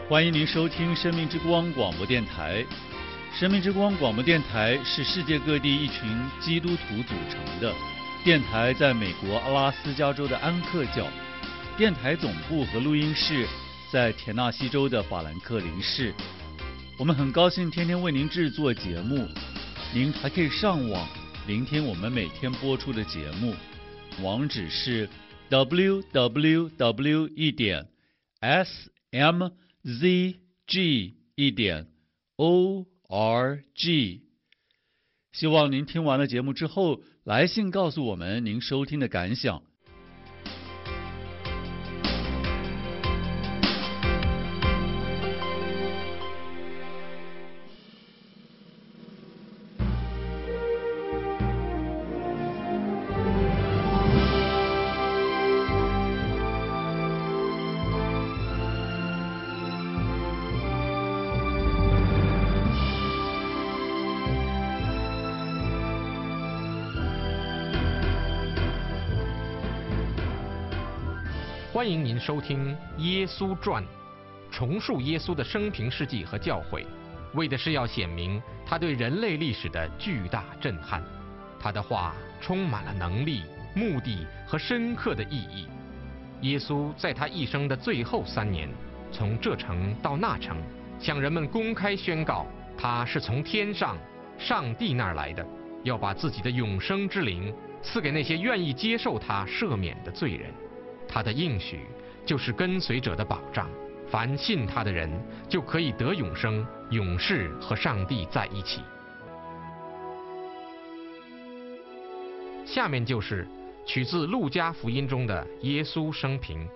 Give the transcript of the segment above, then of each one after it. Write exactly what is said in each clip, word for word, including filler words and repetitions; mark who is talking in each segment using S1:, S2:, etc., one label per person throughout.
S1: 欢迎您收听生命之光广播电台。生命之光广播电台是世界各地一群基督徒组成的电台，在美国阿拉斯加州的安克角，电台总部和录音室在田纳西州的法兰克林市。我们很高兴天天为您制作节目，您还可以上网聆听我们每天播出的节目，网址是 double-u double-u double-u 一点 s m z g 一点 o r g。 希望您听完了节目之后来信告诉我们您收听的感想。
S2: 欢迎您收听《耶稣传》，重述耶稣的生平事迹和教诲，为的是要显明他对人类历史的巨大震撼。他的话充满了能力、目的和深刻的意义。耶稣在他一生的最后三年，从这城到那城，向人们公开宣告，他是从天上上帝那儿来的，要把自己的永生之灵赐给那些愿意接受他赦免的罪人。他的应许就是跟随者的保障，凡信他的人就可以得永生，永世和上帝在一起。下面就是取自路加福音中的耶稣生平。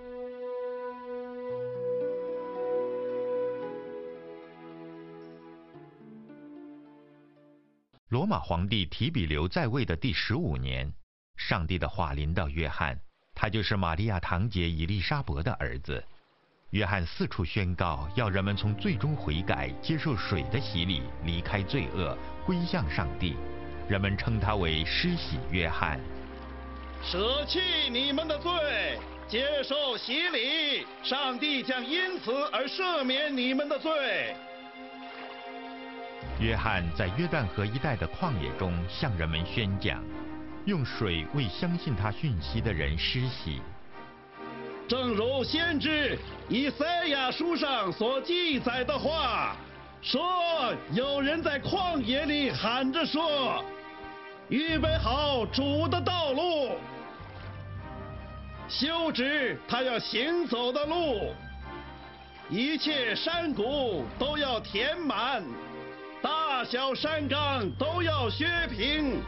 S3: 罗马皇帝提比留在位的第十五年，上帝的话临到约翰，他就是玛利亚堂姐以利沙伯的儿子。约翰四处宣告，要人们从罪中悔改，接受水的洗礼，离开罪恶，归向上帝。人们称他为施洗约翰。
S4: 舍弃你们的罪，接受洗礼，上帝将因此而赦免你们的罪。
S3: 约翰在约旦河一带的旷野中向人们宣讲，用水为相信他讯息的人施洗。
S4: 正如先知以赛亚书上所记载的话说，有人在旷野里喊着说，预备好主的道路，修直他要行走的路，一切山谷都要填满，大小山冈都要削平，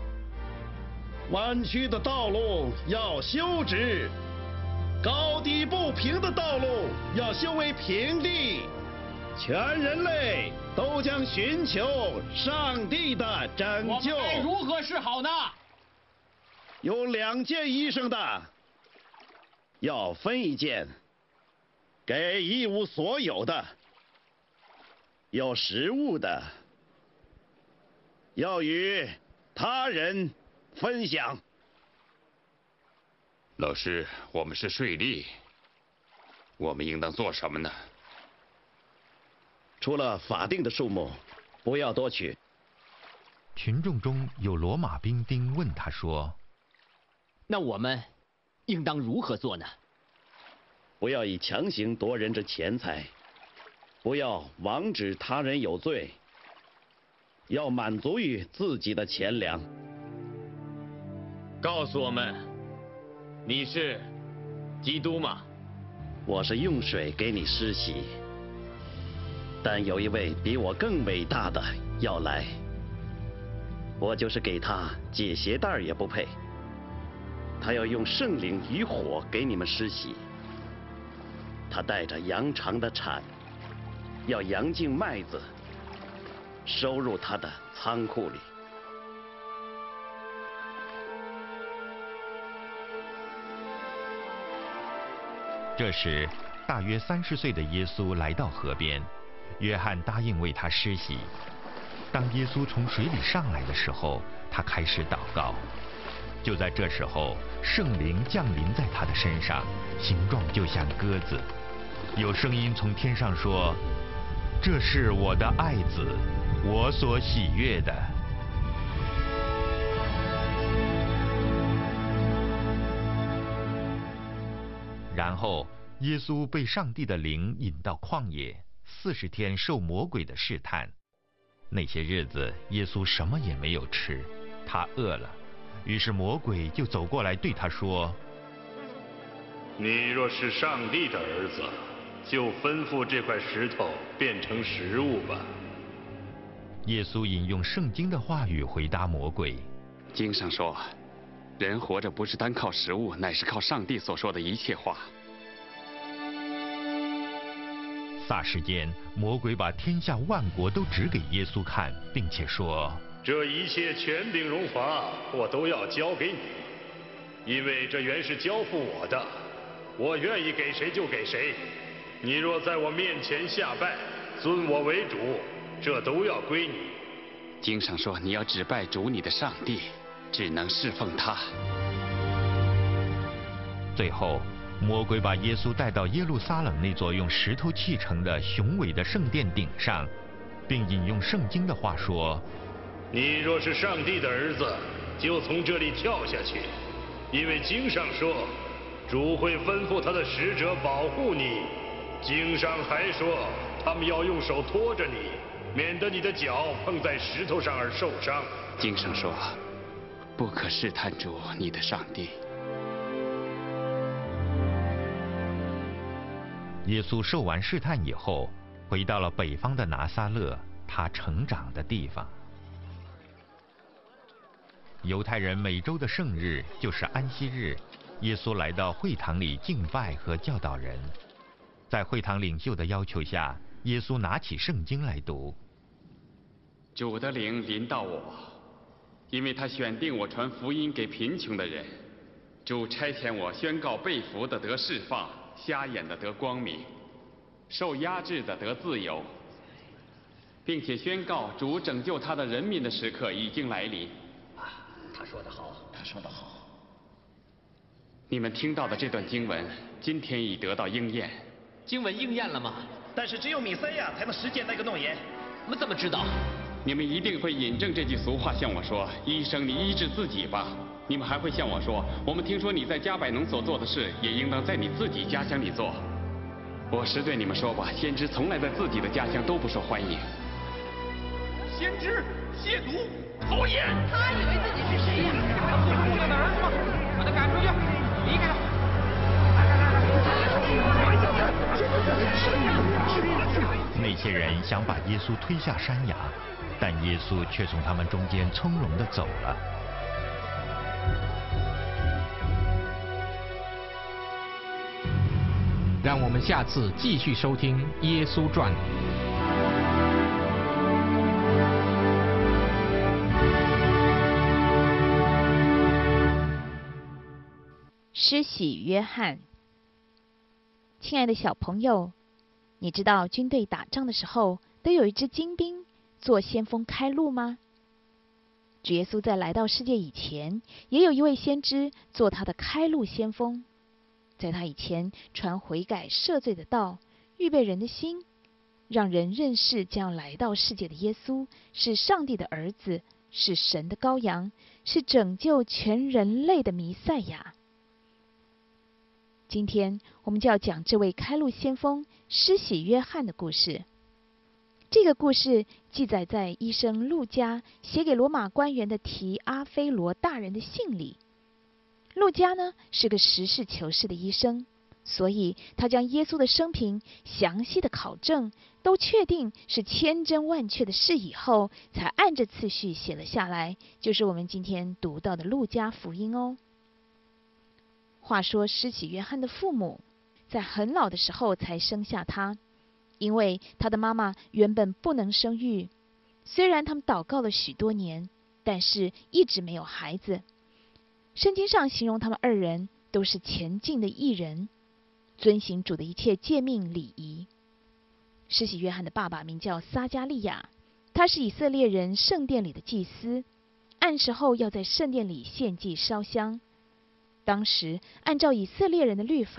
S4: 弯曲的道路要修直，高低不平的道路要修为平地。全人类都将寻求上帝的拯救。
S5: 我们该如何是好呢？
S4: 有两件衣裳的，要分一件给一无所有的；有食物的，要与他人分享。
S6: 老师，我们是税吏，我们应当做什么呢？
S4: 除了法定的数目，不要多取。
S3: 群众中有罗马兵丁问他说：“
S5: 那我们应当如何做呢？”
S4: 不要以强行夺人之钱财，不要妄指他人有罪，要满足于自己的钱粮。
S7: 告诉我们，你是基督吗？
S4: 我是用水给你施洗，但有一位比我更伟大的要来，我就是给他解鞋带也不配。他要用圣灵与火给你们施洗，他带着羊肠的铲，要扬进麦子，收入他的仓库里。
S3: 这时，大约三十岁的耶稣来到河边，约翰答应为他施洗。当耶稣从水里上来的时候，他开始祷告。就在这时候，圣灵降临在他的身上，形状就像鸽子。 有声音从天上说：“这是我的爱子，我所喜悦的。”然后，耶稣被上帝的灵引到旷野，四十天受魔鬼的试探。那些日子，耶稣什么也没有吃，他饿了。于是魔鬼就走过来对他说：“
S8: 你若是上帝的儿子，就吩咐这块石头变成食物吧。”
S3: 耶稣引用圣经的话语回答魔鬼：“
S6: 经上说，人活着不是单靠食物，乃是靠上帝所说的一切话。”
S3: 霎时间，魔鬼把天下万国都指给耶稣看，并且说：“
S8: 这一切权柄荣华，我都要交给你，因为这原是交付我的，我愿意给谁就给谁。你若在我面前下拜，尊我为主，这都要归你。”
S6: 经上说，你要只拜主你的上帝，只能侍奉他。
S3: 最后，魔鬼把耶稣带到耶路撒冷那座用石头砌成的雄伟的圣殿顶上，并引用圣经的话说：“
S8: 你若是上帝的儿子，就从这里跳下去，因为经上说，主会吩咐他的使者保护你。经上还说，他们要用手托着你，免得你的脚碰在石头上而受伤。”
S6: 经上说，不可试探主你的上帝。
S3: 耶稣受完试探以后，回到了北方的拿撒勒，他成长的地方。犹太人每周的圣日就是安息日，耶稣来到会堂里敬拜和教导人。在会堂领袖的要求下，耶稣拿起圣经来读：“
S6: 主的灵临到我，因为他选定我传福音给贫穷的人。主差遣我宣告被俘的得释放，瞎眼的得光明，受压制的得自由，并且宣告主拯救他的人民的时刻已经来临。”
S5: 啊，他说得好，他说得好。
S6: 你们听到的这段经文，今天已得到应验。
S5: 经文应验了吗？
S9: 但是只有弥赛亚才能实践那个诺言。
S5: 我们怎么知道？
S6: 你们一定会引证这句俗话，向我说：“医生，你医治自己吧。”你们还会向我说：“我们听说你在加百农所做的事，也应当在你自己家乡里做。”我实对你们说吧，先知从来在自己的家乡都不受欢迎。
S9: 先知亵渎，讨厌！
S10: 他以为自己是谁呀？
S9: 他不是姑娘的儿子吗？把他赶出去，离开他！
S3: 那些人想把耶稣推下山崖，但耶稣却从他们中间从容地走了。
S2: 让我们下次继续收听《耶稣传》。
S11: 施洗约翰。亲爱的小朋友，你知道军队打仗的时候都有一支精兵做先锋开路吗？主耶稣在来到世界以前，也有一位先知做他的开路先锋。在他以前传悔改赦罪的道，预备人的心，让人认识将来到世界的耶稣是上帝的儿子，是神的羔羊，是拯救全人类的弥赛亚。今天我们就要讲这位开路先锋施洗约翰的故事。这个故事记载在医生路加写给罗马官员的提阿非罗大人的信里。路加呢是个实事求是的医生，所以他将耶稣的生平详细的考证，都确定是千真万确的事以后，才按着次序写了下来，就是我们今天读到的路加福音哦。话说施洗约翰的父母在很老的时候才生下他，因为他的妈妈原本不能生育，虽然他们祷告了许多年，但是一直没有孩子。圣经上形容他们二人都是虔敬的义人，遵行主的一切诫命礼仪。施洗约翰的爸爸名叫撒加利亚，他是以色列人圣殿里的祭司，按时候要在圣殿里献祭烧香。当时按照以色列人的律法，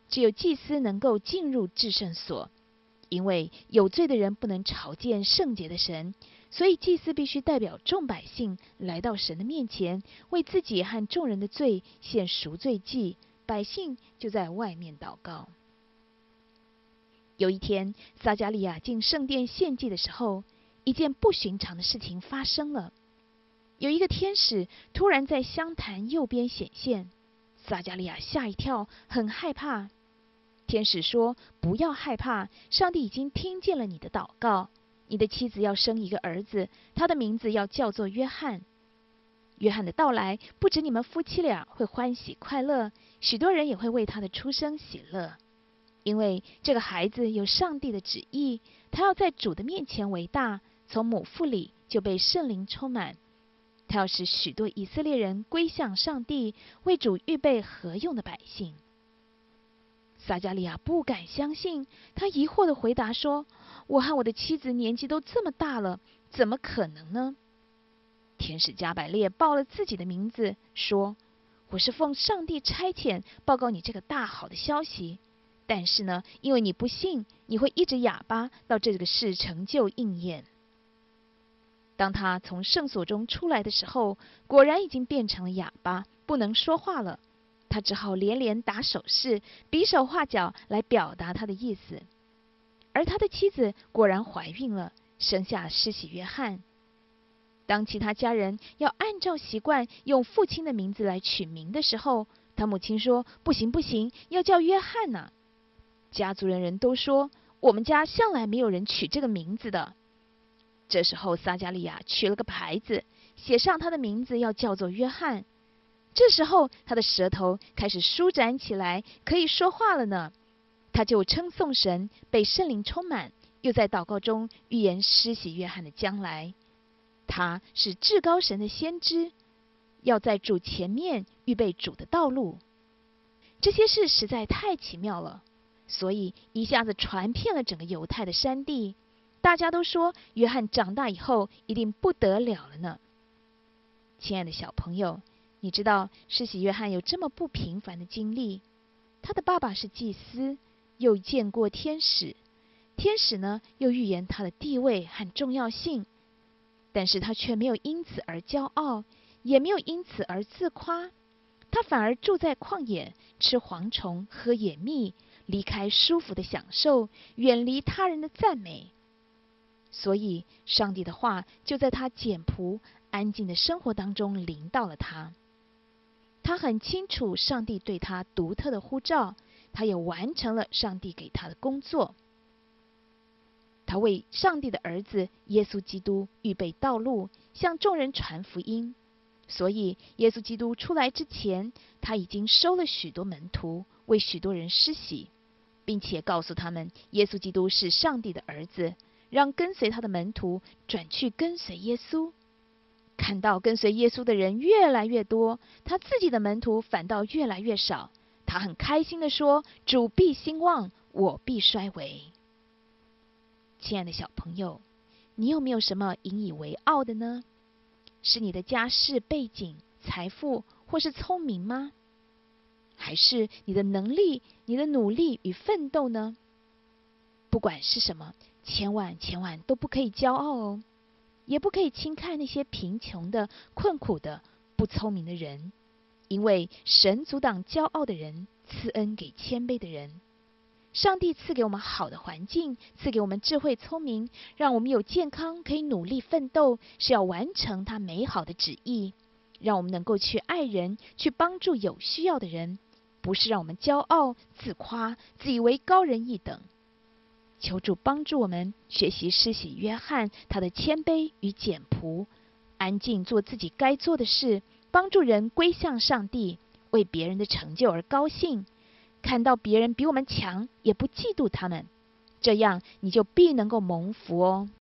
S11: 只有祭司能够进入至圣所，因为有罪的人不能朝见圣洁的神，所以祭司必须代表众百姓来到神的面前，为自己和众人的罪献赎罪祭，百姓就在外面祷告。有一天，撒迦利亚进圣殿献祭的时候，一件不寻常的事情发生了。有一个天使突然在香坛右边显现，撒迦利亚吓一跳，很害怕。天使说：不要害怕，上帝已经听见了你的祷告，你的妻子要生一个儿子，他的名字要叫做约翰。约翰的到来，不止你们夫妻俩会欢喜快乐，许多人也会为他的出生喜乐。因为这个孩子有上帝的旨意，他要在主的面前为大，从母腹里就被圣灵充满。他要使许多以色列人归向上帝，为主预备合用的百姓。撒迦利亚不敢相信，他疑惑地回答说：我和我的妻子年纪都这么大了，怎么可能呢？天使加百列报了自己的名字，说：我是奉上帝差遣报告你这个大好的消息。但是呢，因为你不信，你会一直哑巴到这个事成就应验。当他从圣所中出来的时候，果然已经变成了哑巴，不能说话了。他只好连连打手势，比手画脚来表达他的意思。而他的妻子果然怀孕了，生下施洗约翰。当其他家人要按照习惯用父亲的名字来取名的时候，他母亲说：不行不行，要叫约翰啊。家族人人都说：我们家向来没有人取这个名字的。这时候撒迦利亚取了个牌子，写上他的名字要叫做约翰。这时候他的舌头开始舒展起来，可以说话了呢。他就称颂神，被圣灵充满，又在祷告中预言施洗约翰的将来。他是至高神的先知，要在主前面预备主的道路。这些事实在太奇妙了，所以一下子传遍了整个犹太的山地。大家都说约翰长大以后一定不得了了呢。亲爱的小朋友，你知道施洗约翰有这么不平凡的经历。他的爸爸是祭司，又见过天使，天使呢又预言他的地位和重要性，但是他却没有因此而骄傲，也没有因此而自夸。他反而住在旷野，吃蝗虫，喝野蜜，离开舒服的享受，远离他人的赞美。所以上帝的话就在他简朴安静的生活当中临到了他。他很清楚上帝对他独特的呼召，他也完成了上帝给他的工作。他为上帝的儿子耶稣基督预备道路，向众人传福音。所以耶稣基督出来之前，他已经收了许多门徒，为许多人施洗，并且告诉他们耶稣基督是上帝的儿子，让跟随他的门徒转去跟随耶稣。看到跟随耶稣的人越来越多，他自己的门徒反倒越来越少，他很开心地说：主必兴旺，我必衰微。亲爱的小朋友，你有没有什么引以为傲的呢？是你的家世背景、财富或是聪明吗？还是你的能力、你的努力与奋斗呢？不管是什么，千万千万都不可以骄傲哦，也不可以轻看那些贫穷的、困苦的、不聪明的人，因为神阻挡骄傲的人，赐恩给谦卑的人。上帝赐给我们好的环境，赐给我们智慧聪明，让我们有健康，可以努力奋斗，是要完成他美好的旨意，让我们能够去爱人，去帮助有需要的人，不是让我们骄傲、自夸、自以为高人一等。求主帮助我们学习施洗约翰他的谦卑与简朴，安静做自己该做的事，帮助人归向上帝，为别人的成就而高兴。看到别人比我们强，也不嫉妒他们，这样你就必能够蒙福哦。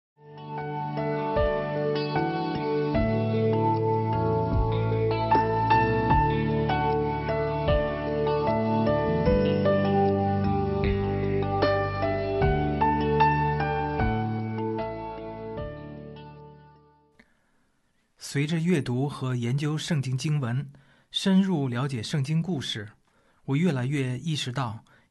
S10: 随着阅读和研究圣经经文，深入了解圣经故事，我越来越意识到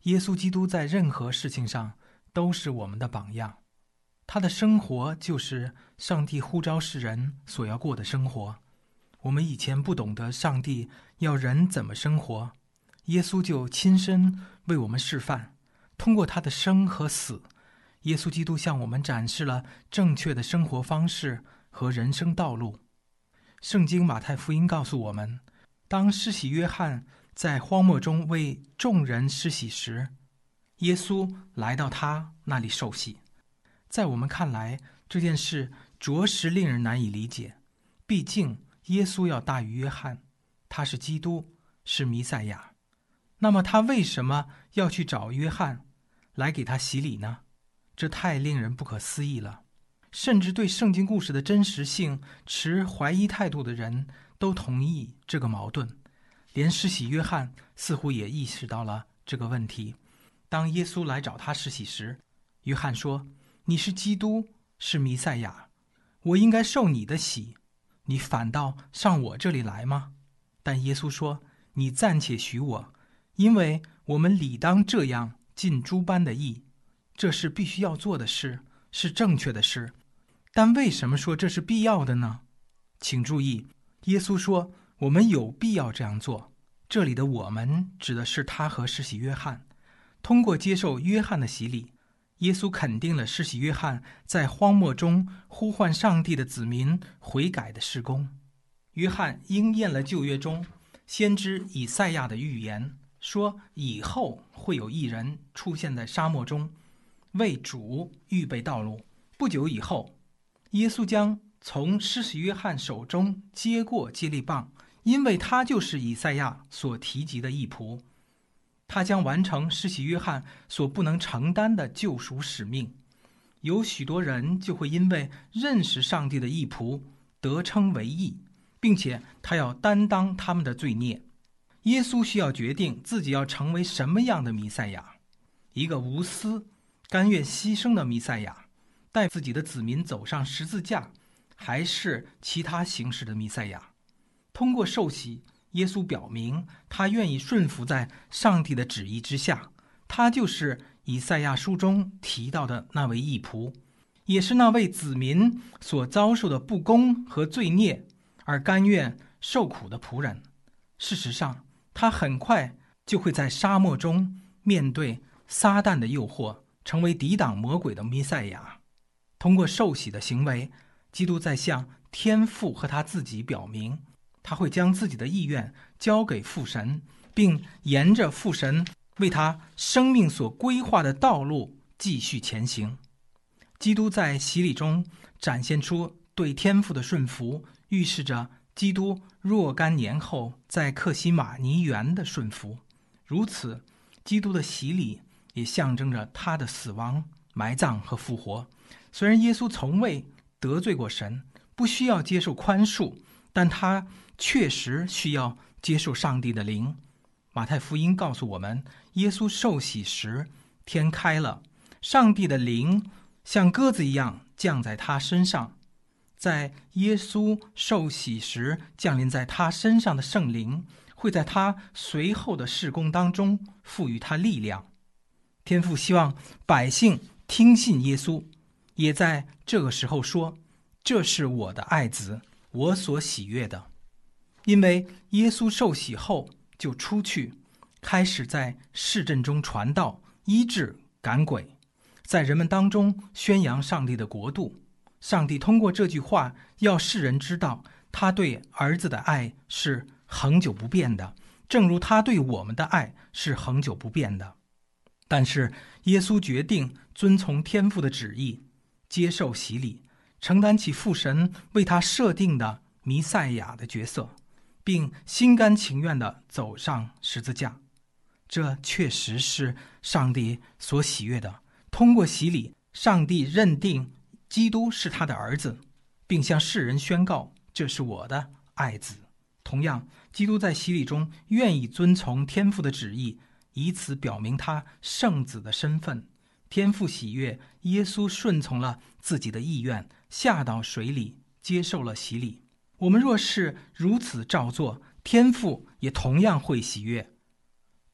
S10: 耶稣基督在任何事情上都是我们的榜样，他的生活就是上帝呼召世人所要过的生活。我们以前不懂得上帝要人怎么生活，耶稣就亲身为我们示范。通过他的生和死，耶稣基督向我们展示了正确的生活方式和人生道路。圣经马太福音告诉我们，当施洗约翰在荒漠中为众人施洗时，耶稣来到他那里受洗。在我们看来，这件事着实令人难以理解，毕竟耶稣要大于约翰，他是基督，是弥赛亚。那么他为什么要去找约翰来给他洗礼呢？这太令人不可思议了。甚至对圣经故事的真实性持怀疑态度的人都同意这个矛盾，连施洗约翰似乎也意识到了这个问题。当耶稣来找他施洗时，约翰说：你是基督，是弥赛亚，我应该受你的洗，你反倒上我这里来吗？但耶稣说：你暂且许我，因为我们理当这样尽诸般的义，这是必须要做的事，是正确的事。但为什么说这是必要的呢？请注意，耶稣说我们有必要这样做，这里的我们指的是他和施洗约翰。通过接受约翰的洗礼，耶稣肯定了施洗约翰在荒漠中呼唤上帝的子民悔改的事工。约翰应验了旧约中先知以赛亚的预言，说以后会有一人出现在沙漠中，为主预备道路。不久以后，耶稣将从施洗约翰手中接过接力棒，因为他就是以赛亚所提及的义仆。他将完成施洗约翰所不能承担的救赎使命。有许多人就会因为认识上帝的义仆得称为义，并且他要担当他们的罪孽。耶稣需要决定自己要成为什么样的弥赛亚，一个无私甘愿牺牲的弥赛亚，带自己的子民走上十字架，还是其他形式的弥赛亚。通过受洗，耶稣表明他愿意顺服在上帝的旨意之下，他就是以赛亚书中提到的那位义仆，也是那位子民所遭受的不公和罪孽而甘愿受苦的仆人。事实上，他很快就会在沙漠中面对撒旦的诱惑，成为抵挡魔鬼的弥赛亚。通过受洗的行为，基督在向天父和他自己表明，他会将自己的意愿交给父神，并沿着父神为他生命所规划的道路继续前行。基督在洗礼中展现出对天父的顺服，预示着基督若干年后在客西马尼园的顺服。如此，基督的洗礼也象征着他的死亡、埋葬和复活。虽然耶稣从未得罪过神，不需要接受宽恕，但他确实需要接受上帝的灵。马太福音告诉我们，耶稣受洗时，天开了，上帝的灵像鸽子一样降在他身上。在耶稣受洗时降临在他身上的圣灵，会在他随后的事工当中赋予他力量。天父希望百姓听信耶稣，也在这个时候说：这是我的爱子，我所喜悦的。因为耶稣受洗后就出去，开始在市镇中传道、医治、赶鬼，在人们当中宣扬上帝的国度。上帝通过这句话要世人知道，他对儿子的爱是恒久不变的，正如他对我们的爱是恒久不变的。但是耶稣决定遵从天父的旨意，接受洗礼，承担起父神为他设定的弥赛亚的角色，并心甘情愿地走上十字架。这确实是上帝所喜悦的。通过洗礼，上帝认定基督是他的儿子，并向世人宣告：这是我的爱子。同样，基督在洗礼中愿意遵从天父的旨意，以此表明他圣子的身份。天父喜悦耶稣顺从了自己的意愿，下到水里接受了洗礼。我们若是如此照做，天父也同样会喜悦。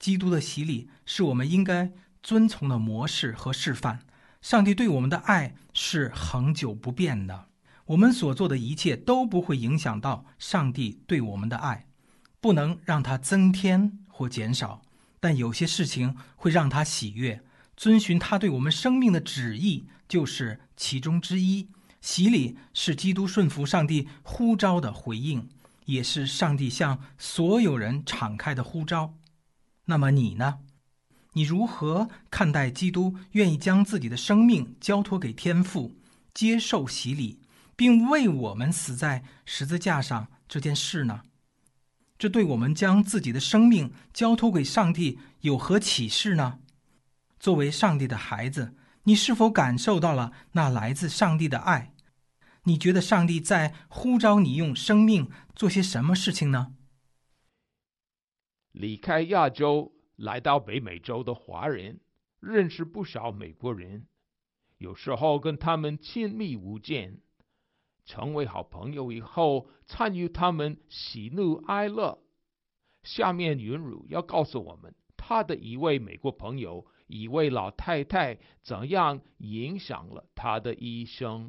S10: 基督的洗礼是我们应该遵从的模式和示范。上帝对我们的爱是恒久不变的，我们所做的一切都不会影响到上帝对我们的爱，不能让它增添或减少，但有些事情会让他喜悦，遵循他对我们生命的旨意就是其中之一。洗礼是基督顺服上帝呼召的回应，也是上帝向所有人敞开的呼召。那么你呢？你如何看待基督愿意将自己的生命交托给天父，接受洗礼，并为我们死在十字架上这件事呢？这对我们将自己的生命交托给上帝有何启示呢？作为上帝的孩子，你是否感受到了那来自上帝的爱？你觉得上帝在呼召你用生命做些什么事情呢？
S12: 离开亚洲来到北美洲的华人，认识不少美国人，有时候跟他们亲密无间，成为好朋友以后，参与他们喜怒哀乐。下面云如要告诉我们，他的一位美国朋友，一位老太太，怎样影响了他的一生。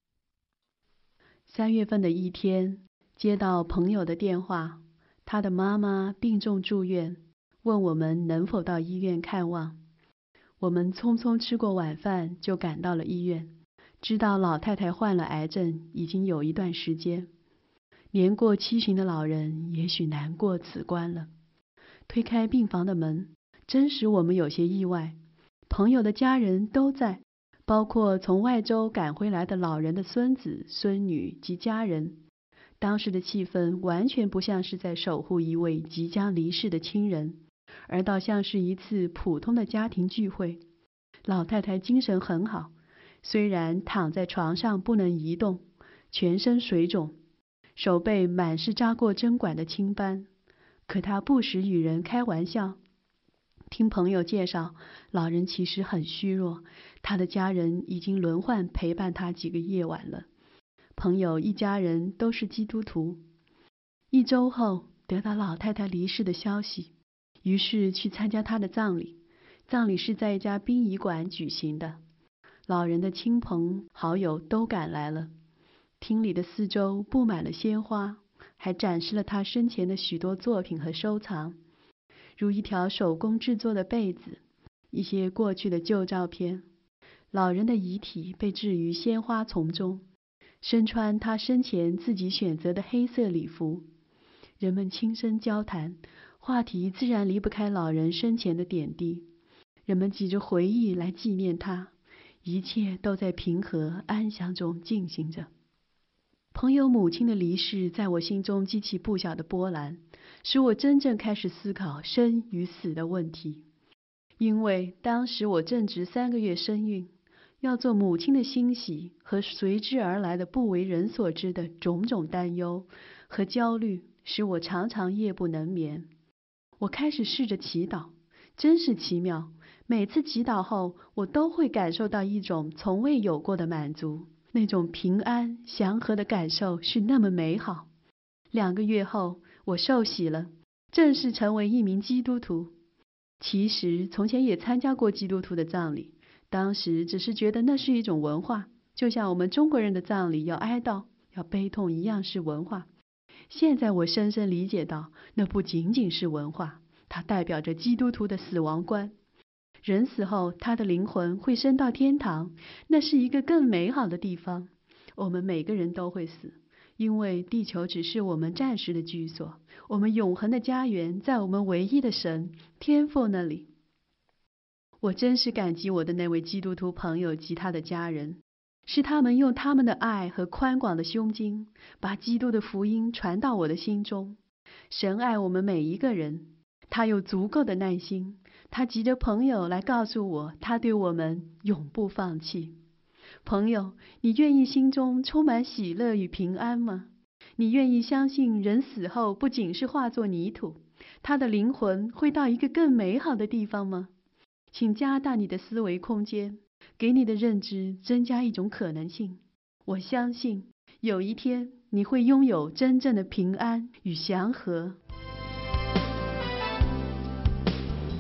S13: 三月份的一天，接到朋友的电话，他的妈妈病重住院，问我们能否到医院看望。我们匆匆吃过晚饭就赶到了医院，知道老太太患了癌症已经有一段时间，年过七旬的老人也许难过此关了。推开病房的门，真使我们有些意外，朋友的家人都在，包括从外州赶回来的老人的孙子、孙女及家人。当时的气氛完全不像是在守护一位即将离世的亲人，而倒像是一次普通的家庭聚会。老太太精神很好，虽然躺在床上不能移动，全身水肿，手背满是扎过针管的青斑，可她不时与人开玩笑。听朋友介绍，老人其实很虚弱，他的家人已经轮换陪伴他几个夜晚了。朋友一家人都是基督徒。一周后得到老太太离世的消息，于是去参加她的葬礼。葬礼是在一家殡仪馆举行的，老人的亲朋好友都赶来了。厅里的四周布满了鲜花，还展示了他生前的许多作品和收藏，如一条手工制作的被子，一些过去的旧照片。老人的遗体被置于鲜花丛中，身穿他生前自己选择的黑色礼服。人们轻声交谈，话题自然离不开老人生前的点滴。人们挤着回忆来纪念他，一切都在平和安详中进行着。朋友母亲的离世在我心中激起不小的波澜，使我真正开始思考生与死的问题。因为当时我正值三个月身孕，要做母亲的欣喜和随之而来的不为人所知的种种担忧和焦虑，使我常常夜不能眠。我开始试着祈祷，真是奇妙，每次祈祷后，我都会感受到一种从未有过的满足，那种平安祥和的感受是那么美好。两个月后，我受洗了，正式成为一名基督徒。其实从前也参加过基督徒的葬礼，当时只是觉得那是一种文化，就像我们中国人的葬礼要哀悼要悲痛一样是文化。现在我深深理解到，那不仅仅是文化，它代表着基督徒的死亡观。人死后，他的灵魂会升到天堂，那是一个更美好的地方。我们每个人都会死，因为地球只是我们暂时的居所，我们永恒的家园在我们唯一的神天父那里。我真是感激我的那位基督徒朋友及他的家人，是他们用他们的爱和宽广的胸襟，把基督的福音传到我的心中。神爱我们每一个人，他有足够的耐心，他急着朋友来告诉我，他对我们永不放弃。朋友，你愿意心中充满喜乐与平安吗？你愿意相信人死后不仅是化作泥土，他的灵魂会到一个更美好的地方吗？请加大你的思维空间，给你的认知增加一种可能性。我相信有一天你会拥有真正的平安与祥和。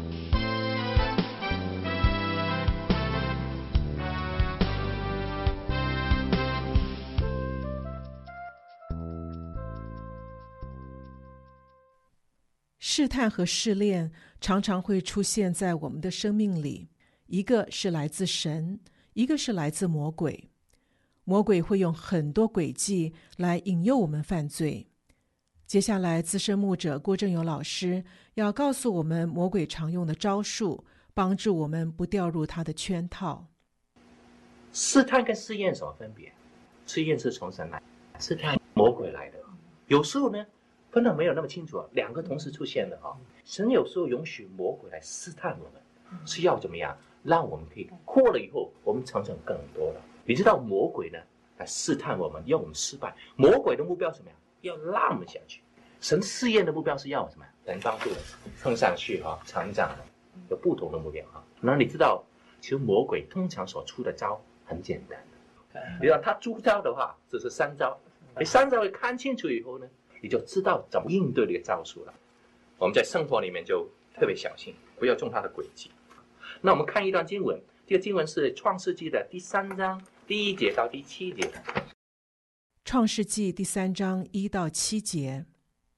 S14: 试探和试炼常常会出现在我们的生命里，一个是来自神，一个是来自魔鬼。魔鬼会用很多诡计来引诱我们犯罪。接下来，资深牧者郭正友老师要告诉我们魔鬼常用的招数，帮助我们不掉入他的圈套。
S15: 试探跟试验有什么分别？试验是从神来，试探魔鬼来的。有时候呢，分得没有那么清楚，两个同时出现的哈。神有时候允许魔鬼来试探我们，是要怎么样，让我们可以过了以后，我们成长更多了。你知道魔鬼呢来试探我们，要我们失败。魔鬼的目标是什么呀？要让我们下去。神试验的目标是要什么？能帮助我们升上去哈，成长的，有不同的目标哈。那你知道，其实魔鬼通常所出的招很简单的，你知道他出招的话，只是三招。你三招看清楚以后呢，你就知道怎么应对这个招数了。我们在生活里面就特别小心，不要中他的诡计。那我们看一段经文，这个经文是创世纪的第三章第一节到第七节。
S14: 创世纪第三章一到七节。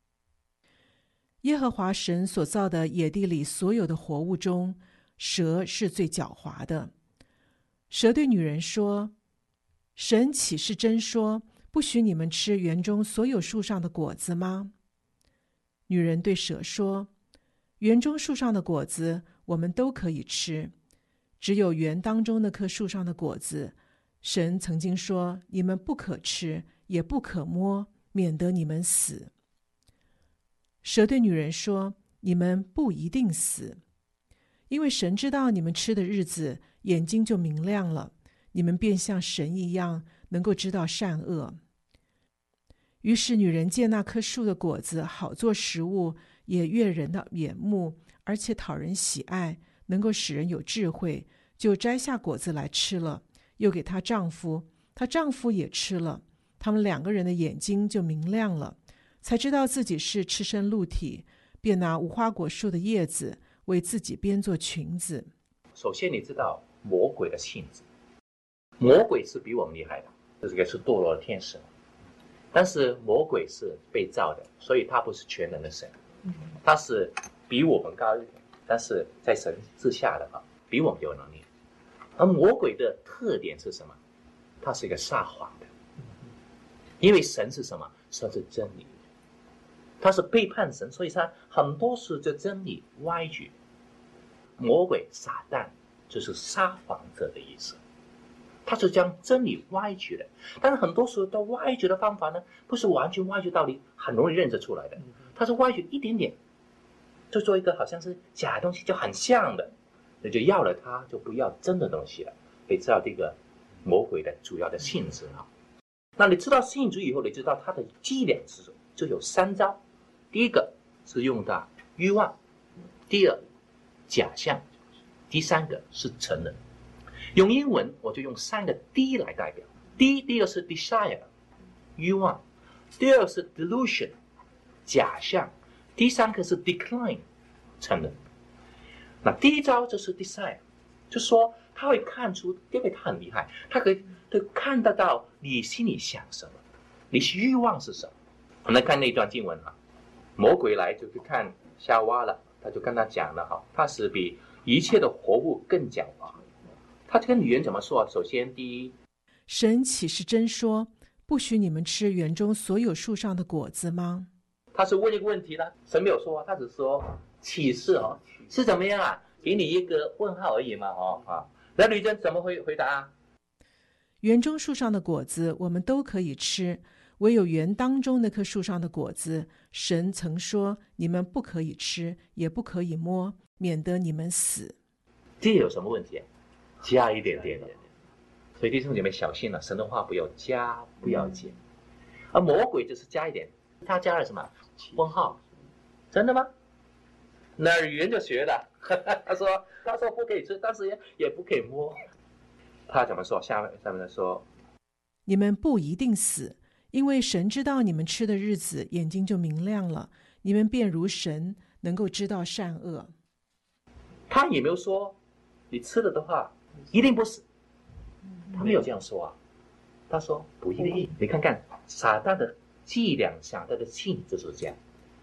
S14: 耶和华神所造的野地里所有的活物中，蛇是最狡猾的。蛇对女人说：神岂是真说，不许你们吃园中所有树上的果子吗？女人对蛇说：园中树上的果子我们都可以吃，只有园当中那棵树上的果子，神曾经说你们不可吃，也不可摸，免得你们死。蛇对女人说：你们不一定死，因为神知道你们吃的日子，眼睛就明亮了，你们便像神一样，能够知道善恶。于是女人见那棵树的果子好做食物，也悦人的眼目，而且讨人喜爱，能够使人有智慧，就摘下果子来吃了，又给她丈夫，她丈夫也吃了，他们两个人的眼睛就明亮了，才知道自己是赤身露体，便拿无花果树的叶子为自己编做裙子。
S15: 首先你知道魔鬼的性质，魔鬼是比我们厉害的，这个是堕落的天使，但是魔鬼是被造的，所以他不是全能的神，他是比我们高一点，但是在神之下的话，比我们有能力。而魔鬼的特点是什么？他是一个撒谎的，因为神是什么？神是真理，他是背叛神，所以他很多时就真理歪曲。魔鬼撒旦就是撒谎者的意思，他是将真理歪曲的。但是很多时候的歪曲的方法呢，不是完全歪曲到你很容易认得出来的，他是歪曲一点点，就做一个好像是假的东西，就很像的，你就要了它，就不要真的东西了。你知道这个魔鬼的主要的性质啊。那你知道性质以后，你知道它的伎俩是什么？就有三招。第一个是用到欲望，第二假象，第三个是成人。用英文我就用三个 D 来代表。D 第一个是 desire 欲望，第二个是 delusion 假象，第三个是 decline 成人。那第一招就是 desire， 就说他会看出，因为他很厉害，他可以对看得到你心里想什么，你欲望是什么。我们来看那段经文哈，魔鬼来就去看夏娃了，他就跟他讲了哈，他是比一切的活物更狡猾。他跟女人怎么说？首先第一，
S14: 神岂是真说，不许你们吃园中所有树上的果子吗？
S15: 他是问一个问题了，神没有说，他只说启示哦，是怎么样啊？给你一个问号而已嘛，哦啊，那女人怎么会回答？
S14: 园中树上的果子我们都可以吃，唯有园当中那棵树上的果子，神曾说你们不可以吃，也不可以摸，免得你们死。
S15: 这有什么问题？加一点点的，所以弟兄姐妹小心了，神的话不要加，不要减。而魔鬼就是加一点，他加了什么？问号。真的吗？那语言就学了，他说他说不可以吃，但是也也不可以摸。他怎么说？下面下面说，
S14: 你们不一定死，因为神知道你们吃的日子，眼睛就明亮了，你们便如神，能够知道善恶。
S15: 他也没有说你吃了的话一定不死，他没有这样说啊。他说不一定。你看看撒旦的伎俩，撒旦的性就是这样，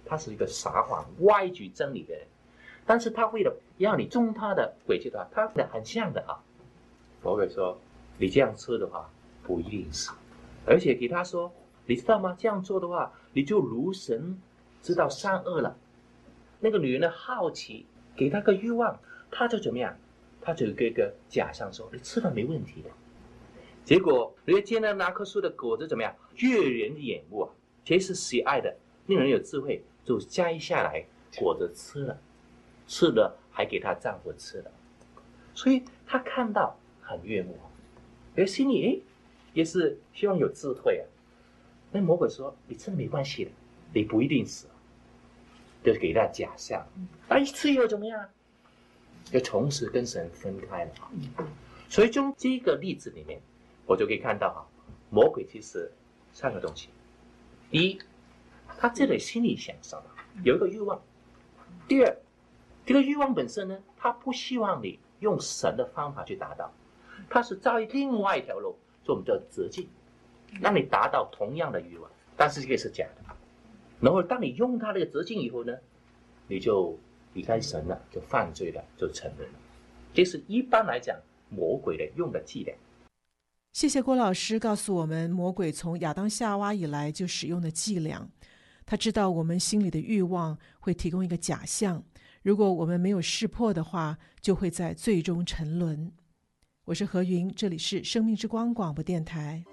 S15: 他是一个撒谎、歪曲真理的人。但是他为了让你中他的诡计的话，他很像的啊。魔鬼说：“你这样吃的话，不一定死。”而且给他说：“你知道吗？这样做的话，你就如神知道善恶了。”那个女人的好奇给他个欲望，他就怎么样？他就给个假象说：“你吃了没问题的。”结果人家见到那棵树的果子怎么样？悦人的眼目啊，皆是喜爱的，令人有智慧，就摘下来果子吃了，吃了还给他丈夫吃了，所以他看到很悦目，而心里哎也是希望有智慧啊。那魔鬼说：“你吃了没关系的，你不一定死。”就是给他假象，他一吃以后怎么样？就从此跟神分开了啊。所以从这个例子里面，我就可以看到哈，魔鬼其实三个东西：第一，他这里心里想什么，有一个欲望；第二，这个欲望本身呢，他不希望你用神的方法去达到，他是照另外一条路，所以我们叫捷径，让你达到同样的欲望，但是这个是假的。然后当你用他这个捷径以后呢，你就离开神了，就犯罪了，就承认了。这是一般来讲魔鬼的用的伎俩。
S14: 谢谢郭老师告诉我们，魔鬼从亚当夏娃以来就使用的伎俩。他知道我们心里的欲望会提供一个假象，如果我们没有识破的话，就会在最终沉沦。我是何云，这里是生命之光广播电台。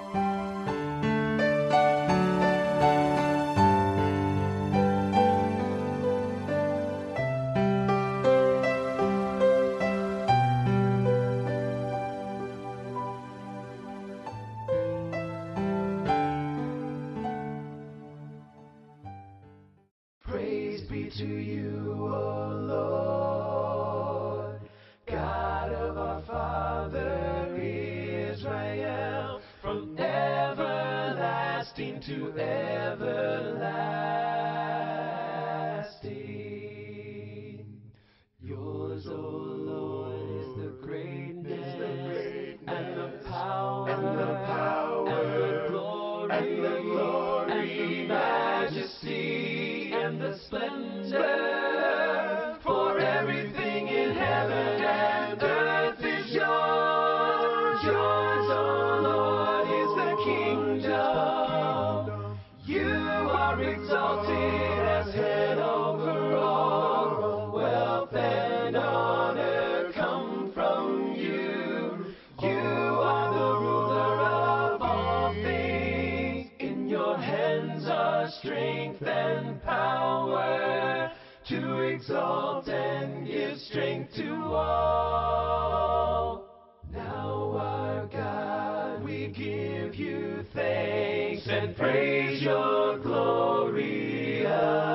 S16: To everlasting, yours, O Lord, is the greatness, the greatness and the power, and the power, and the glory, and the glory, and the majesty, and the splendor. For everything in heaven and earth is yours. Yours, O Lord, is the kingdom. Exalted as head over all, wealth and honor come from you. You are the ruler of all things. In your hands are strength and power to exalt and give strength to all. Now, our God, we give you thanks and praise your glorious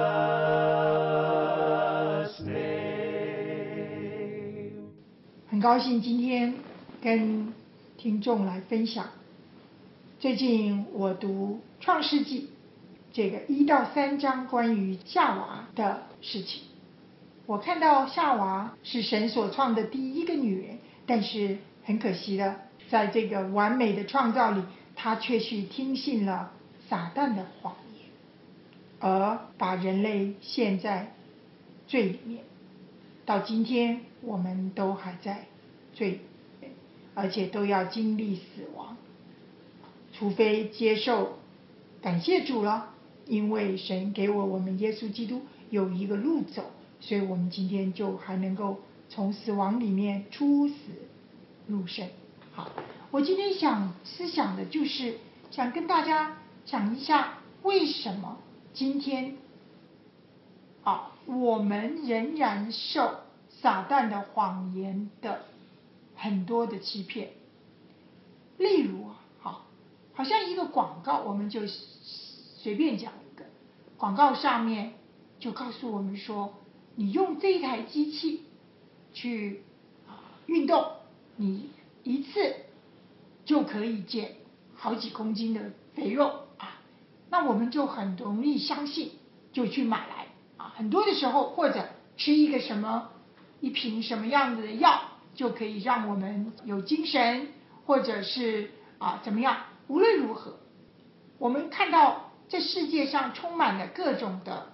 S16: name.
S17: 很高兴今天跟听众来分享，最近我读创世纪这个一到三章关于夏娃的事情。我看到夏娃是神所创的第一个女人，但是很可惜的，在这个完美的创造里，她却去听信了撒旦的谎言，而把人类陷在罪里面。到今天我们都还在罪里面，而且都要经历死亡，除非接受感谢主了，因为神给我我们耶稣基督有一个路走，所以我们今天就还能够从死亡里面出死入生。好，我今天想思想的就是想跟大家讲一下，为什么今天啊我们仍然受撒旦的谎言的很多的欺骗。例如啊，好，好像一个广告，我们就随便讲一个广告，上面就告诉我们说，你用这一台机器去啊运动，你一次就可以减好几公斤的肥肉啊，那我们就很容易相信，就去买来啊。很多的时候，或者吃一个什么一瓶什么样子的药，就可以让我们有精神，或者是啊怎么样。无论如何，我们看到这世界上充满了各种的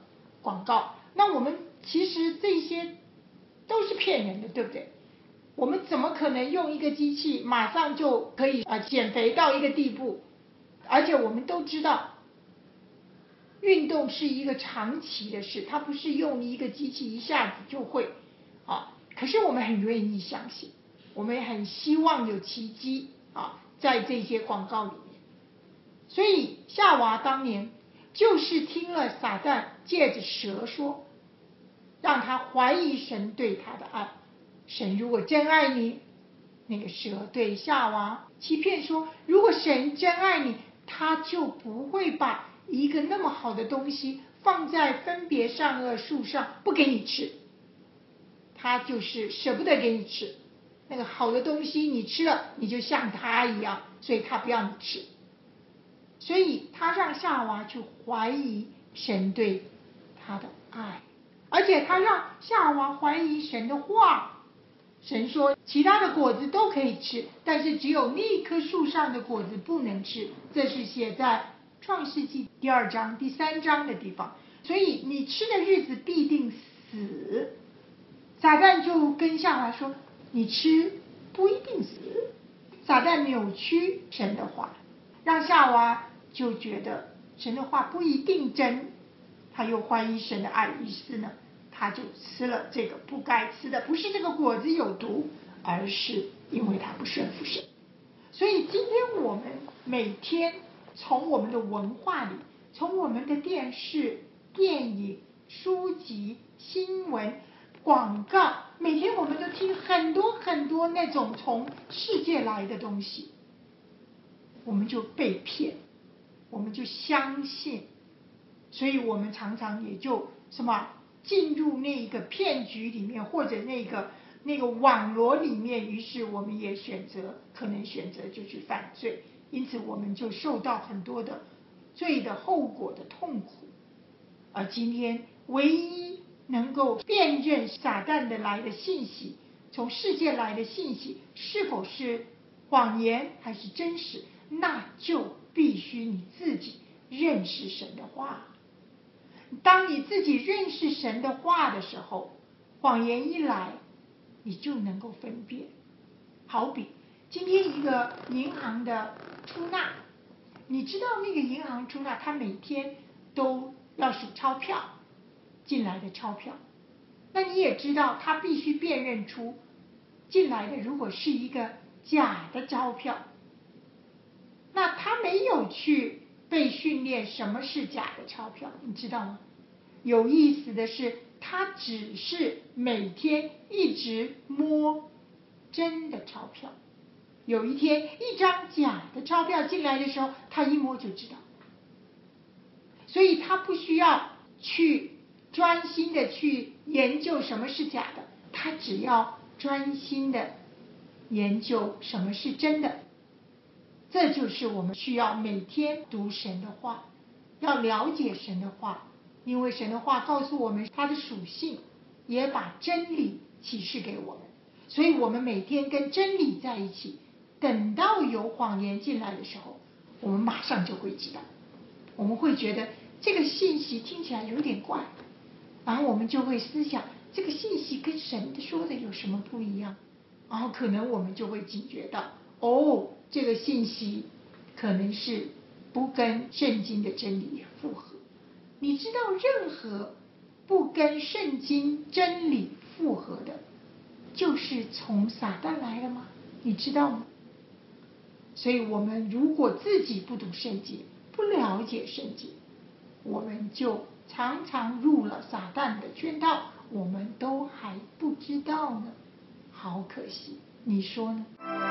S17: 广告。那我们其实这些都是骗人的，对不对？我们怎么可能用一个机器马上就可以啊减肥到一个地步？而且我们都知道，运动是一个长期的事，它不是用一个机器一下子就会啊。可是我们很愿意相信，我们也很希望有奇迹啊，在这些广告里面。所以夏娃当年就是听了撒旦借着蛇说，让他怀疑神对他的爱。神如果真爱你，那个蛇对夏娃欺骗说，如果神真爱你，他就不会把一个那么好的东西放在分别善恶树上不给你吃，他就是舍不得给你吃那个好的东西，你吃了你就像他一样，所以他不要你吃。所以他让夏娃去怀疑神对他的爱，而且他让夏娃怀疑神的话。神说其他的果子都可以吃，但是只有那棵树上的果子不能吃，这是写在创世纪第二章第三章的地方。所以你吃的日子必定死。撒旦就跟夏娃说，你吃不一定死。撒旦扭曲神的话，让夏娃就觉得神的话不一定真，他又怀疑神的爱，于是呢他就吃了这个不该吃的，不是这个果子有毒，而是因为他不顺服神。所以今天我们每天从我们的文化里，从我们的电视、电影、书籍、新闻、广告，每天我们都听很多很多那种从世界来的东西，我们就被骗，我们就相信，所以我们常常也就什么进入那个骗局里面，或者那个那个网罗里面，于是我们也选择可能选择就去犯罪，因此我们就受到很多的罪的后果的痛苦。而今天唯一能够辨认撒旦的来的信息，从世界来的信息是否是谎言还是真实，那就必须你自己认识神的话。当你自己认识神的话的时候，谎言一来你就能够分辨。好比今天一个银行的出纳，你知道那个银行出纳他每天都要数钞票进来的钞票，那你也知道他必须辨认出进来的如果是一个假的钞票，那他没有去被训练什么是假的钞票，你知道吗？有意思的是，他只是每天一直摸真的钞票，有一天一张假的钞票进来的时候，他一摸就知道，所以他不需要去专心的去研究什么是假的，他只要专心的研究什么是真的。这就是我们需要每天读神的话，要了解神的话，因为神的话告诉我们它的属性，也把真理启示给我们，所以我们每天跟真理在一起，等到有谎言进来的时候，我们马上就会知道，我们会觉得这个信息听起来有点怪，然后我们就会思想这个信息跟神说的有什么不一样，然后可能我们就会警觉到，哦，这个信息可能是不跟圣经的真理符合。你知道任何不跟圣经真理符合的，就是从撒旦来的吗？你知道吗？所以我们如果自己不读圣经，不了解圣经，我们就常常入了撒旦的圈套，我们都还不知道呢，好可惜，你说呢？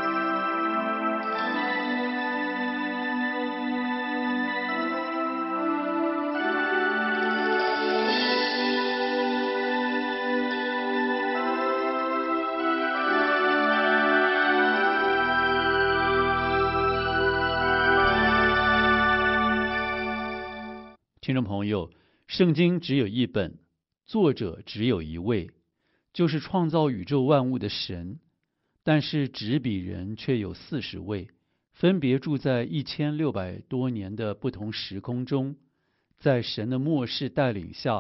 S1: 听众朋友，圣经只有一本，作者只有一位，就是创造宇宙万物的神，但是执笔人却有四十位，分别住在一千六百多年的不同时空中，在神的默示带领下，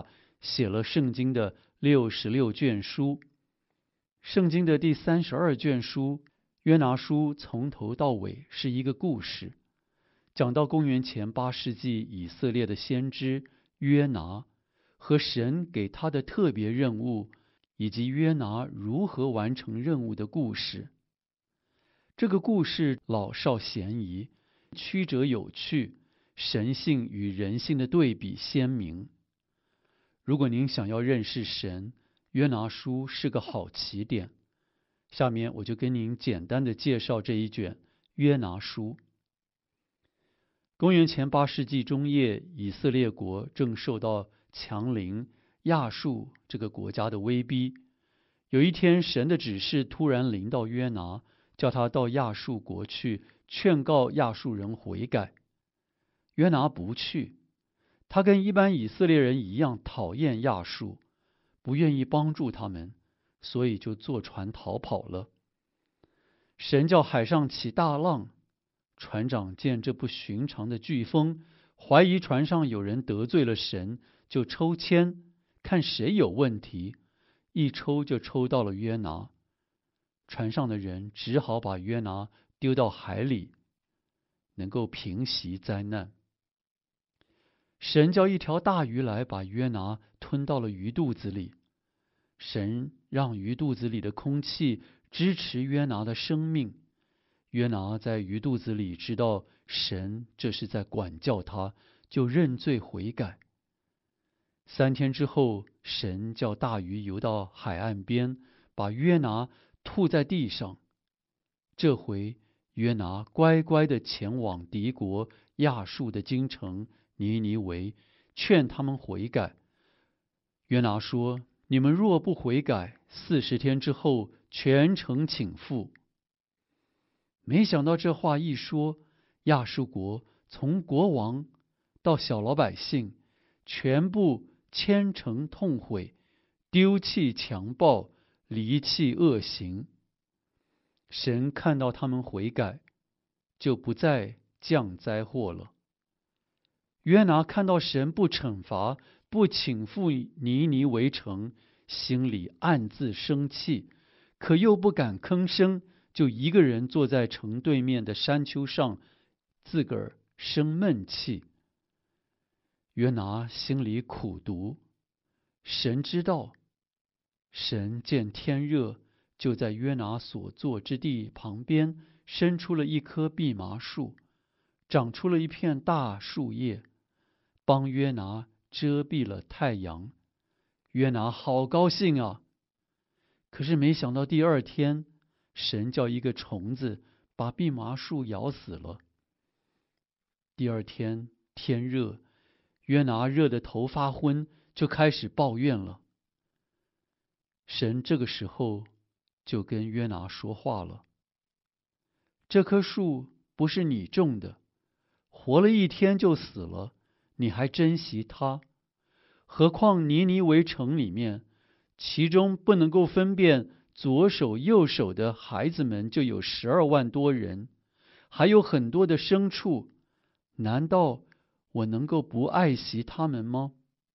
S1: 写了圣经的六十六卷书。圣经的第三十二卷书约拿书从头到尾是一个故事，讲到公元前八世纪以色列的先知约拿和神给他的特别任务，以及约拿如何完成任务的故事。这个故事老少咸宜，曲折有趣，神性与人性的对比鲜明。如果您想要认识神，约拿书是个好起点。下面我就跟您简单的介绍这一卷约拿书。公元前八世纪中叶，以色列国正受到强邻亚述这个国家的威逼。有一天，神的指示突然临到约拿，叫他到亚述国去劝告亚述人悔改。约拿不去，他跟一般以色列人一样讨厌亚述，不愿意帮助他们，所以就坐船逃跑了。神叫海上起大浪，船长见这不寻常的飓风，怀疑船上有人得罪了神，就抽签看谁有问题，一抽就抽到了约拿。船上的人只好把约拿丢到海里，能够平息灾难。神叫一条大鱼来，把约拿吞到了鱼肚子里。神让鱼肚子里的空气支持约拿的生命。约拿在鱼肚子里知道神这是在管教他，就认罪悔改。三天之后，神叫大鱼游到海岸边，把约拿吐在地上。这回约拿乖乖地前往敌国亚述的京城尼尼微，劝他们悔改。约拿说：你们若不悔改，四十天之后全城倾覆。没想到这话一说，亚述国从国王到小老百姓全部虔诚痛悔，丢弃强暴，离弃恶行。神看到他们悔改，就不再降灾祸了。约拿看到神不惩罚，不倾覆尼尼微城，心里暗自生气，可又不敢吭声，就一个人坐在城对面的山丘上，自个儿生闷气。约拿心里苦毒，神知道。神见天热，就在约拿所坐之地旁边伸出了一棵蓖麻树，长出了一片大树叶，帮约拿遮蔽了太阳。约拿好高兴啊！可是没想到第二天，神叫一个虫子把蓖麻树咬死了。第二天天热，约拿热得头发昏，就开始抱怨了。神这个时候就跟约拿说话了：这棵树不是你种的，活了一天就死了，你还珍惜它？何况尼尼微城里面，其中不能够分辨左手右手的孩子们就有十二万多人，还有很多的牲畜，难道我能够不爱惜他们吗？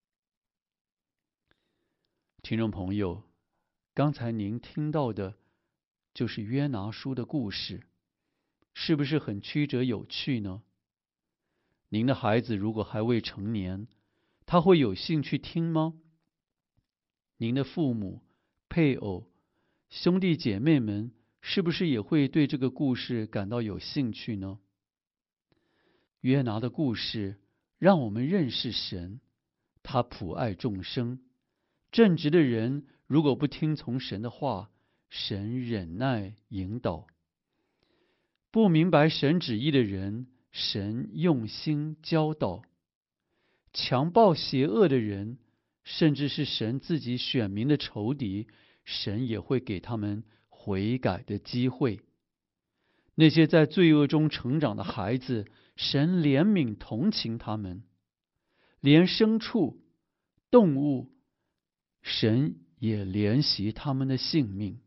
S1: 听众朋友，刚才您听到的就是约拿书的故事，是不是很曲折有趣呢？您的孩子如果还未成年，他会有兴趣听吗？您的父母、配偶、兄弟姐妹们是不是也会对这个故事感到有兴趣呢？约拿的故事让我们认识神，他普爱众生。正直的人如果不听从神的话，神忍耐引导；不明白神旨意的人，神用心教导。强暴邪恶的人，甚至是神自己选民的仇敌，神也会给他们悔改的机会。那些在罪恶中成长的孩子，神怜悯同情他们。连牲畜、动物，神也怜惜他们的性命。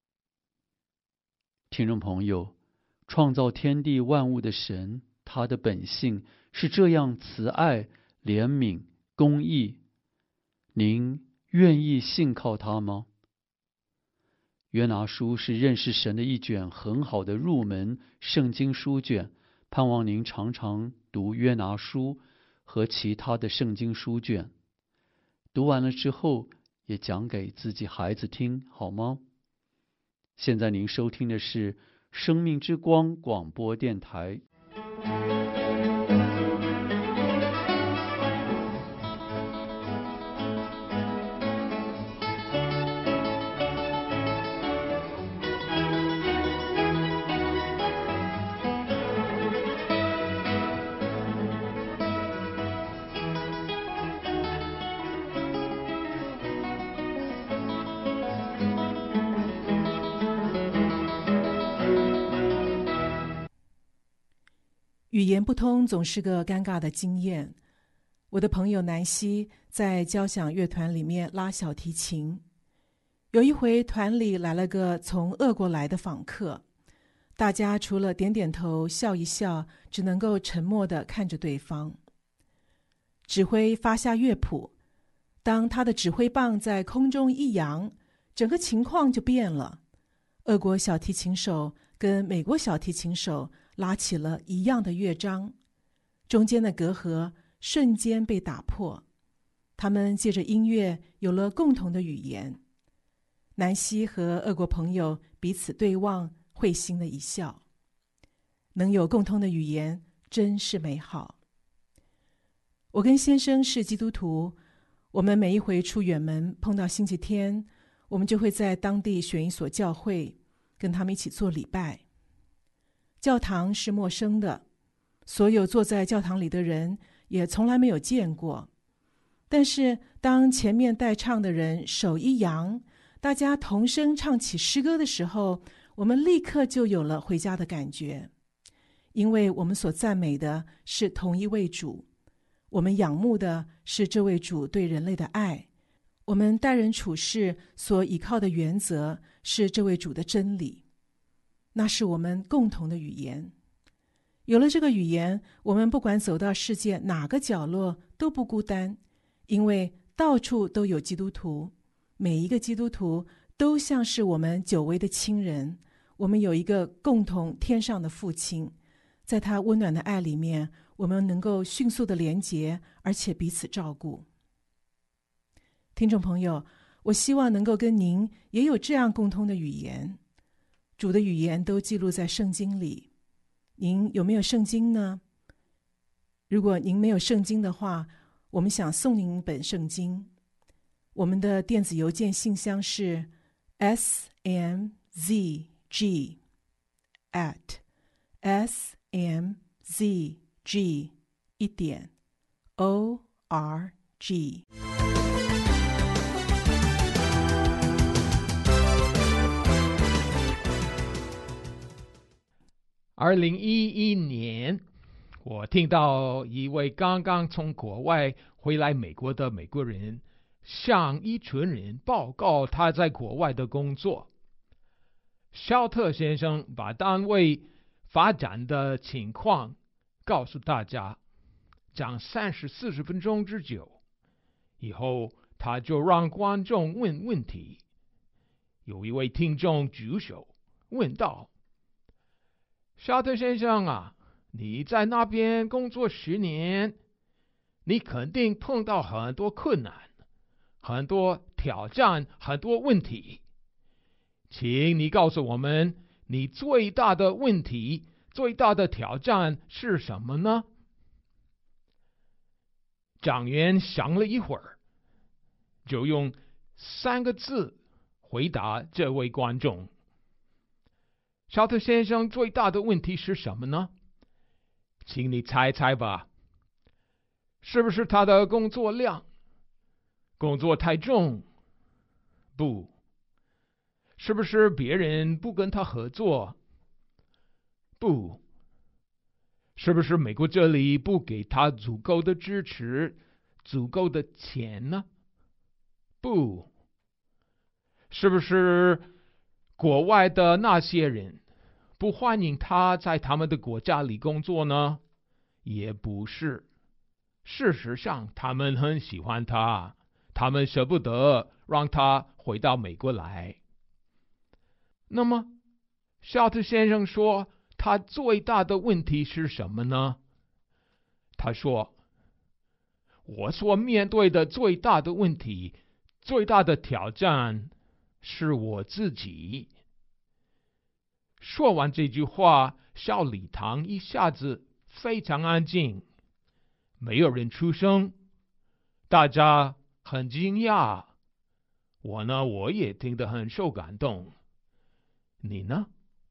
S1: 听众朋友，创造天地万物的神，他的本性是这样慈爱、怜悯、公义。 您愿意信靠他吗？约拿书是认识神的一卷很好的入门圣经书卷，盼望您常常读约拿书和其他的圣经书卷。读完了之后，也讲给自己孩子听，好吗？现在您收听的是生命之光广播电台。
S14: 语言不通总是个尴尬的经验。我的朋友南希在交响乐团里面拉小提琴。有一回团里来了个从俄国来的访客，大家除了点点头笑一笑，只能够沉默地看着对方。指挥发下乐谱，当他的指挥棒在空中一扬，整个情况就变了。俄国小提琴手跟美国小提琴手拉起了一样的乐章，中间的隔阂瞬间被打破，他们借着音乐有了共同的语言。南希和俄国朋友彼此对望，会心的一笑。能有共通的语言真是美好。我跟先生是基督徒，我们每一回出远门碰到星期天，我们就会在当地选一所教会，跟他们一起做礼拜。教堂是陌生的，所有坐在教堂里的人也从来没有见过。但是当前面带唱的人手一扬，大家同声唱起诗歌的时候，我们立刻就有了回家的感觉。因为我们所赞美的是同一位主，我们仰慕的是这位主对人类的爱，我们待人处事所依靠的原则是这位主的真理。那是我们共同的语言。有了这个语言，我们不管走到世界哪个角落都不孤单，因为到处都有基督徒，每一个基督徒都像是我们久违的亲人。我们有一个共同天上的父亲，在他温暖的爱里面，我们能够迅速的连结，而且彼此照顾。听众朋友，我希望能够跟您也有这样共通的语言。主的语言都记录在圣经里，您有没有圣经呢？如果您没有圣经的话，我们想送您一本圣经。我们的电子邮件信箱是 s m z g at s m z g 一点 o r g。
S12: 二零一一年，我听到一位刚刚从国外回来美国的美国人向一群人报告他在国外的工作。肖特先生把单位发展的情况告诉大家，讲三十四十分钟之久，以后他就让观众问问题。有一位听众举手问道：肖特先生啊，你在那边工作十年，你肯定碰到很多困难，很多挑战，很多问题。请你告诉我们，你最大的问题、最大的挑战是什么呢？长员想了一会儿，就用三个字回答这位观众。肖特先生最大的问题是什么呢？请你猜猜吧。是不是他的工作量？工作太重？不。是不是别人不跟他合作？不。是不是美国这里不给他足够的支持、足够的钱呢？不。是不是国外的那些人不欢迎他在他们的国家里工作呢？也不是。事实上，他们很喜欢他， 他们舍不得让他回到美国来。那么，肖特先生说，他最大的问题是什么呢？他说，我所面对的最大的问题，最大的挑战是我自己。说完这句话，小礼堂一下子非常安静，没有人出声，大家很惊讶。我呢，我也听得很受感动。你呢？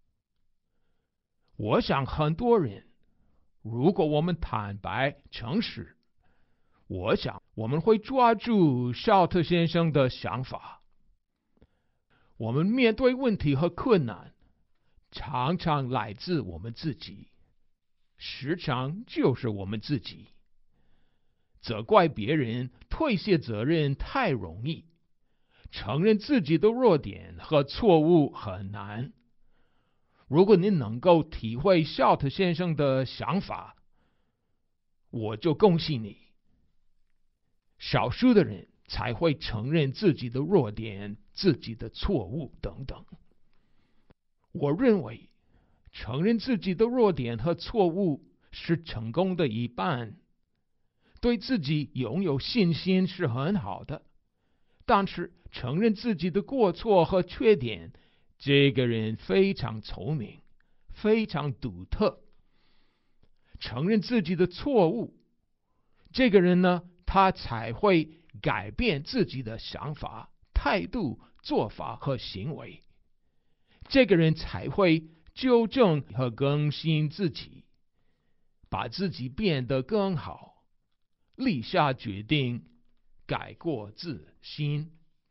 S12: 我想很多人，如果我们坦白诚实，我想我们会抓住肖特先生的想法。我们面对问题和困难，常常来自我们自己，时常就是我们自己。责怪别人、推卸责任太容易，承认自己的弱点和错误很难。如果你能够体会肖特先生的想法，我就恭喜你。少数的人才会承认自己的弱点、自己的错误等等。我认为，承认自己的弱点和错误是成功的一半。对自己拥有信心是很好的，但是承认自己的过错和缺点，这个人非常聪明，非常独特。承认自己的错误，这个人呢，他才会改变自己的想法、态度、做法和行为。这个人才会纠正和更新自己，把自己变得更好，立下决定，改过自新。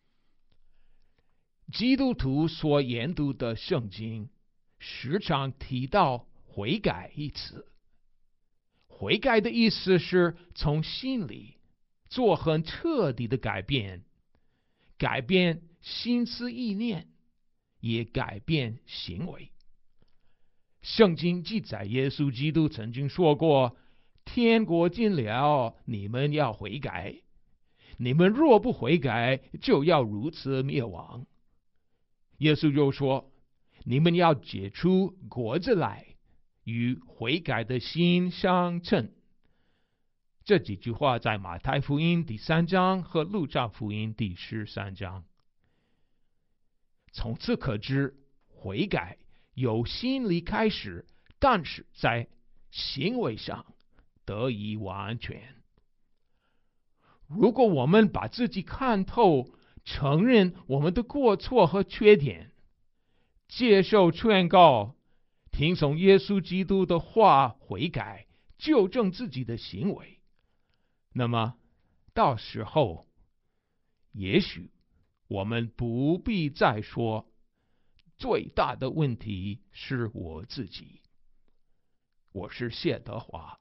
S12: 基督徒所研读的圣经时常提到悔改一词。悔改的意思是从心里做很彻底的改变，改变心思意念，也改变行为。圣经记载耶稣基督曾经说过，天国近了，你们要悔改，你们若不悔改，就要如此灭亡。耶稣又说，你们要结出果子来，与悔改的心相称。这几句话在马太福音第三章和路加福音第十三章。从此可知，悔改由心里开始，但是在行为上得以完全。如果我们把自己看透，承认我们的过错和缺点，接受劝告，听从耶稣基督的话，悔改，纠正自己的行为，那么到时候，也许我们不必再说最大的问题是我自己。我是谢德华。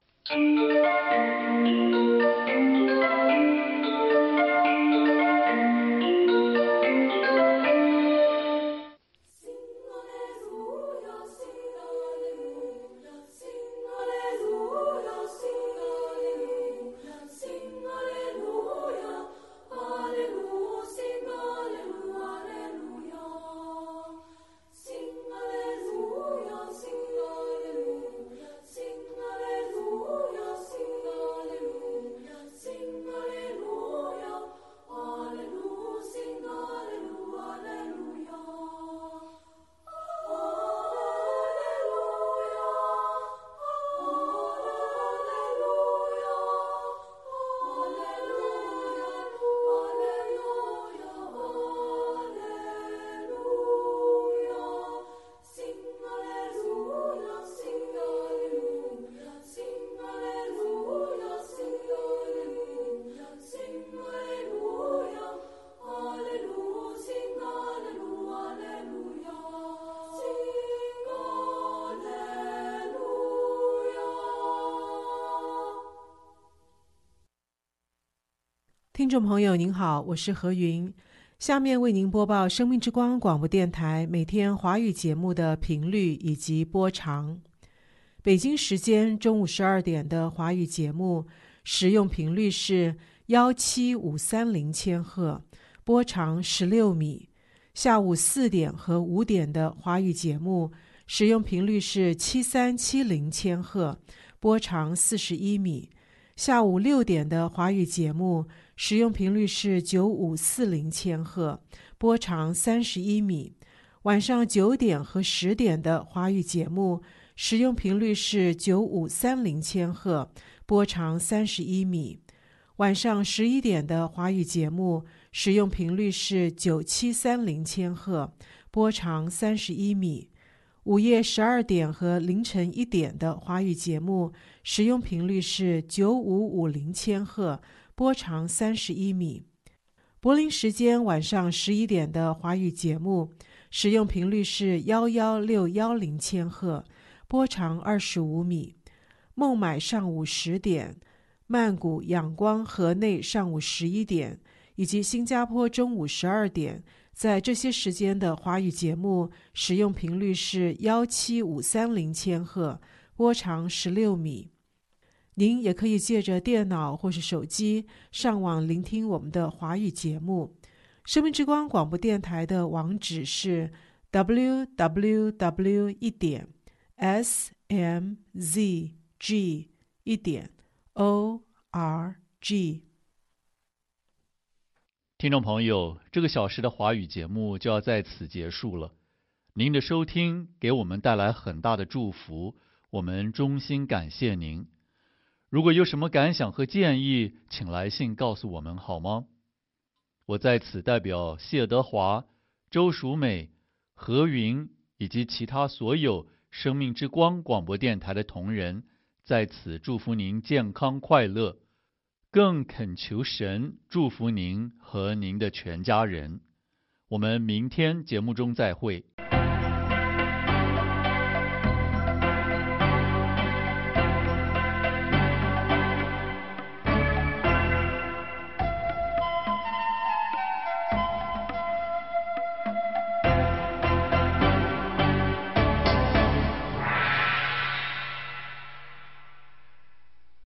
S14: 听众朋友您好，我是何云，下面为您播报生命之光广播电台每天华语节目的频率以及播长。北京时间中午十二点的华语节目，使用频率是幺七五三零千赫，波长十六米。下午四点和五点的华语节目使用频率是七三七零千赫，波长四十一米。下午六点的华语节目使用频率是九五四零千赫，波长三十一米。晚上九点和十点的华语节目使用频率是九五三零千赫，波长三十一米。晚上十一点的华语节目使用频率是九七三零千赫，波长三十一米。午夜十二点和凌晨一点的华语节目使用频率是九五五零千赫，波长三十一米。柏林时间晚上十一点的华语节目使用频率是幺幺六幺零千赫，波长二十五米。孟买上午十点，曼谷、仰光、河内上午十一点，以及新加坡中午十二点，在这些时间的华语节目使用频率是幺七五三零千赫，波长十六米。您也可以借着电脑或是手机上网聆听我们的华语节目。生命之光广播电台的网址是 w w w 一点 s m z g 一点 o r g。
S1: 听众朋友，这个小时的华语节目就要在此结束了。您的收听给我们带来很大的祝福，我们衷心感谢您。如果有什么感想和建议，请来信告诉我们好吗？我在此代表谢德华、周淑美、何云以及其他所有生命之光广播电台的同仁，在此祝福您健康快乐，更恳求神祝福您和您的全家人。我们明天节目中再会。